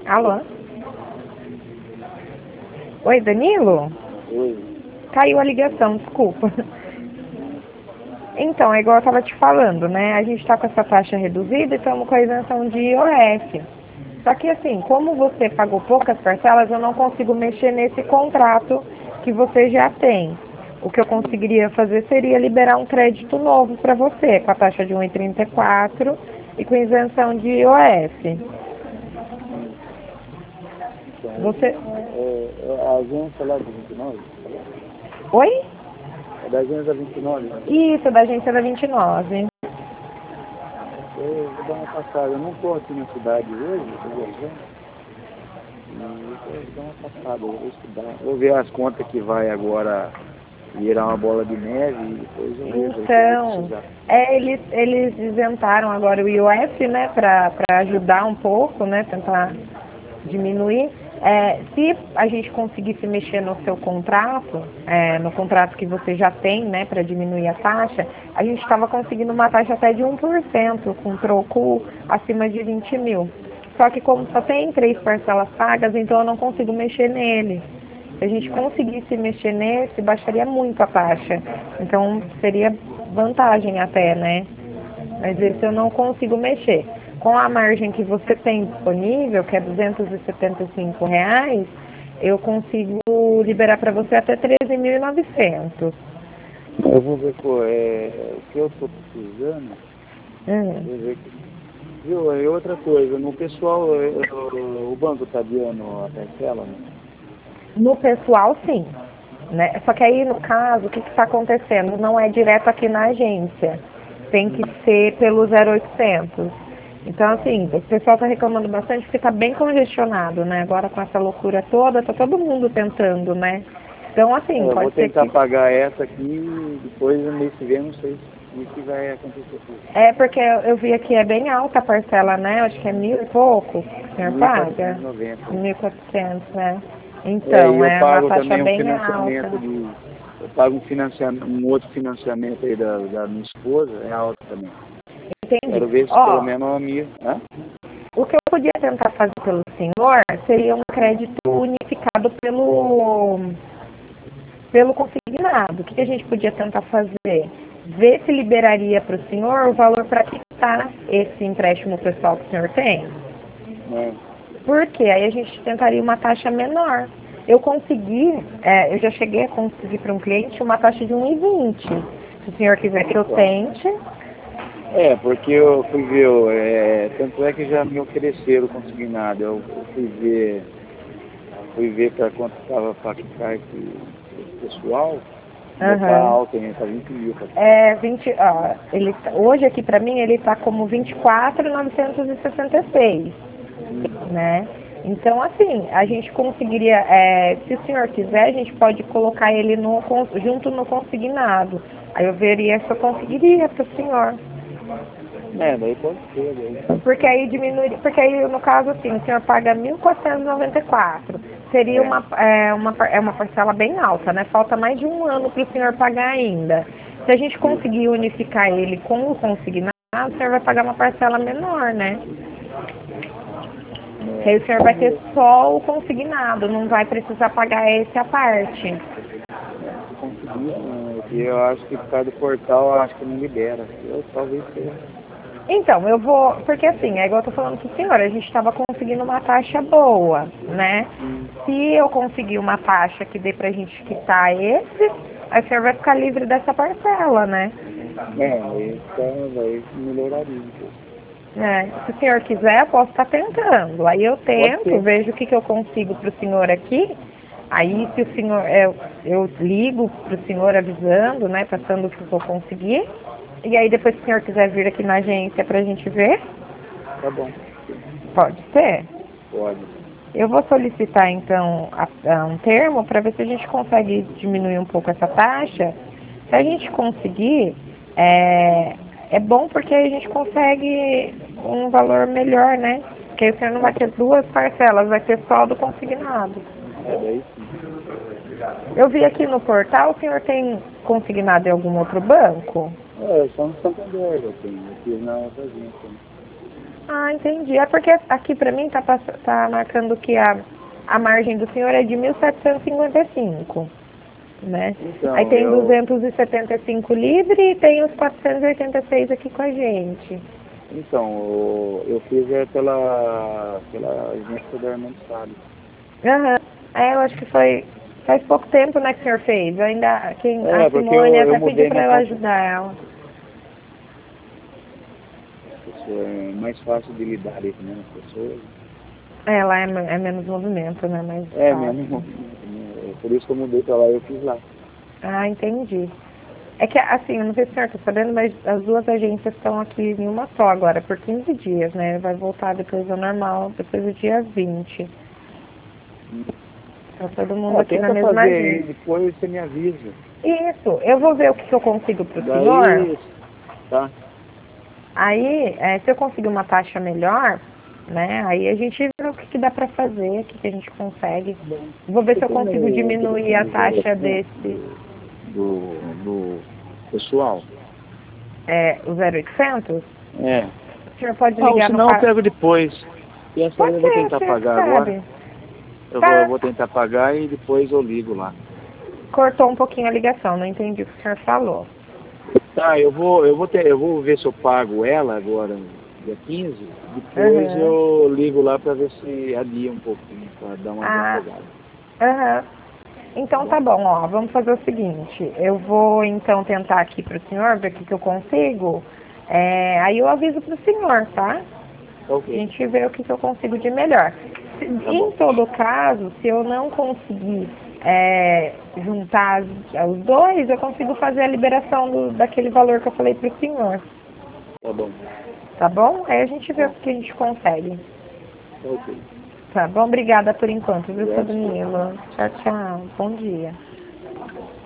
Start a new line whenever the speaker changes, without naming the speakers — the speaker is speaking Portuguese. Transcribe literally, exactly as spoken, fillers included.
Alô? Oi, Danilo?
Oi.
Caiu a ligação, desculpa. Então, é igual eu estava te falando, né? A gente está com essa taxa reduzida e estamos com a isenção de I O F. Só que assim, como você pagou poucas parcelas, eu não consigo mexer nesse contrato que você já tem. O que eu conseguiria fazer seria liberar um crédito novo para você, com a taxa de um vírgula trinta e quatro e com isenção de I O F.
Então,
Você...
é, é a agência lá de vinte e nove?
Oi?
É da agência da vinte e nove? Né?
Isso, da agência da vinte e nove.
Eu vou dar uma passada. Eu não estou aqui na cidade hoje, estou viajando. E eu vou dar uma passada, eu vou estudar. Vou ver as contas que vai agora virar uma bola de neve e depois eu vejo.
Então, é, eles, eles isentaram agora o I O F, né, para ajudar um pouco, né, tentar diminuir. É, se a gente conseguisse mexer no seu contrato, é, no contrato que você já tem, né, para diminuir a taxa, a gente estava conseguindo uma taxa até de um por cento, com troco acima de vinte mil. Só que como só tem três parcelas pagas, então eu não consigo mexer nele. Se a gente conseguisse mexer nesse, baixaria muito a taxa. Então seria vantagem até, né? Mas esse eu não consigo mexer. Com a margem que você tem disponível, que é duzentos e setenta e cinco reais, eu consigo liberar para você até treze mil e novecentos.
Eu vou ver pô, é, o que eu estou precisando.
Hum.
Vou ver que, viu, é outra coisa, no pessoal, é, o, o banco está dando a parcela, né?
No pessoal, sim. Né? Só que aí, no caso, o que está acontecendo? Não é direto aqui na agência. Tem que ser pelo zero oitocentos. Então, assim, o pessoal está reclamando bastante porque está bem congestionado, né? Agora com essa loucura toda, tá todo mundo tentando, né? Então, assim,
É, eu
pode
vou
ser
tentar
que...
pagar essa aqui e depois no mês que vem não sei o que vai acontecer.
É, porque eu, eu vi aqui, é bem alta a parcela, né? Acho que é mil e pouco que o senhor
mil quatrocentos
paga.
e noventa.
mil e quatrocentos, né?
É, e
Então,
eu
é uma
pago
taxa
também um
bem alta.
financiamento de. Eu pago um, financiamento, um outro financiamento aí da, da minha esposa, é alto também. Quero
Entendi.
ver se pelo
Ó,
menos a minha. Hã?
o que eu podia tentar fazer pelo senhor seria um crédito unificado pelo, pelo consignado. O que a gente podia tentar fazer? Ver se liberaria para o senhor o valor para quitar esse empréstimo pessoal que o senhor tem.
Não.
Porque aí a gente tentaria uma taxa menor. Eu consegui, é, eu já cheguei a conseguir para um cliente uma taxa de um vírgula vinte. Se o senhor quiser que eu tente.
É, porque eu fui ver, é, tanto é que já me ofereceram consignado. Eu, eu fui ver, fui ver para quanto estava para quitar esse, esse pessoal. Ainda tá
Aham.
alto ainda, tá vinte mil. Pra...
É vinte, ó, ele, hoje aqui para mim ele está como vinte e quatro mil novecentos e sessenta e seis, né? Então, assim, a gente conseguiria, é, se o senhor quiser, a gente pode colocar ele no, junto no consignado. Aí eu veria se eu conseguiria para o senhor.
É, daí pode ser, daí.
Porque aí diminui, porque aí no caso assim, o senhor paga mil quatrocentos e noventa e quatro. Seria
É.
uma, é, uma, é uma parcela bem alta, né? Falta mais de um ano para o senhor pagar ainda. Se a gente conseguir unificar ele com o consignado, o senhor vai pagar uma parcela menor, né?
É.
Aí o senhor vai ter só o consignado, não vai precisar pagar esse à parte.
Conseguir, né? Que eu acho que por causa do portal, eu acho que não libera. Eu talvez seja.
Então, eu vou, porque assim, é igual eu tô falando com o senhor, a gente estava conseguindo uma taxa boa, né?
Hum.
Se eu conseguir uma taxa que dê pra gente quitar esse, aí o senhor vai ficar livre dessa parcela, né?
É, aí tá, vai melhoraria.
É, se o senhor quiser, eu posso estar tentando. Aí eu
Pode
tento,
ser.
vejo o que, que eu consigo para o senhor aqui. Aí se o senhor, eu, eu ligo para o senhor avisando, né, passando o que eu vou conseguir. E aí depois se o senhor quiser vir aqui na agência para a gente ver,
Tá bom.
pode ser.
Pode.
Eu vou solicitar então a, a um termo para ver se a gente consegue diminuir um pouco essa taxa. Se a gente conseguir, é, é bom porque a gente consegue um valor melhor, né? Porque aí o senhor não vai ter duas parcelas, vai ter só do consignado.
É, daí sim.
Eu vi aqui no portal, o senhor tem consignado em algum outro banco?
É, só no Santander eu tenho. Eu fiz na outra agência. Né?
Ah, entendi. É porque aqui pra mim tá, pass- tá marcando que a, a margem do senhor é de mil setecentos e cinquenta e cinco, né?
Então,
Aí tem
eu...
duzentos e setenta e cinco livre e tem os quatrocentos e oitenta e seis aqui com a gente.
Então, eu, eu fiz é pela, pela agência da Armando Salles.
Aham. É, eu acho que foi faz pouco tempo, né, que o senhor fez. Eu ainda, quem, a
É, porque
Simone
eu, eu
até pediu
mudei
pra
minha
eu
conta.
ajudar ela.
É mais fácil de lidar ali com menos pessoas.
É, lá é, me- é menos movimento, né, mais
É,
fácil.
mesmo. É por isso que eu mudei pra lá e eu fiz lá.
Ah, entendi. É que, assim, eu não sei se o senhor está sabendo, mas as duas agências estão aqui em uma só agora, por quinze dias, né? Vai voltar depois ao normal, depois do dia vinte. Tá todo mundo
Ah,
aqui na
tenta
mesma
fazer aí,
agência.
depois você me avisa.
Isso, eu vou ver o que, que eu consigo para o senhor.
Daí, tá?
Aí, é, se eu conseguir uma taxa melhor, né? Aí a gente vê o que, que dá para fazer, o que, que a gente consegue. Vou ver
Você
se eu
tem
consigo
o
diminuir a
telefone zero
taxa
oitocentos
desse,
do, do, do pessoal?
é, o zero oitocentos.
É.
O senhor pode
Ah, ou
ligar no...
senão eu
pa-
pego depois. E essa aí
Pode
eu vou
ser,
tentar
você
pagar agora.
sabe.
Eu vou, eu
Tá.
vou tentar pagar e depois eu ligo lá.
Cortou um pouquinho a ligação, não entendi o que o senhor falou.
Tá, eu vou, eu vou ter, eu vou ver se eu pago ela agora, dia quinze. Depois
Aham.
eu ligo lá pra ver se adia um pouquinho, pra dar uma
Ah,
desafogada.
aham.
Tá
Então
bom?
tá bom, ó, vamos fazer o seguinte, eu vou então tentar aqui pro senhor, ver o que, que eu consigo, é, aí eu aviso pro senhor, tá?
Tá
A
ok.
gente vê o que, que eu consigo de melhor. Se-
Tá
Em
bom.
todo caso, se eu não conseguir é, juntar as- os dois, eu consigo fazer a liberação do, daquele valor que eu falei pro senhor,
Tá bom.
tá bom? Aí a gente vê o
Tá,
que a gente consegue.
tá ok.
Tá bom? Obrigada por enquanto, viu, seu
Obrigado, senhor.
Danilo? Tchau, tchau. Bom dia.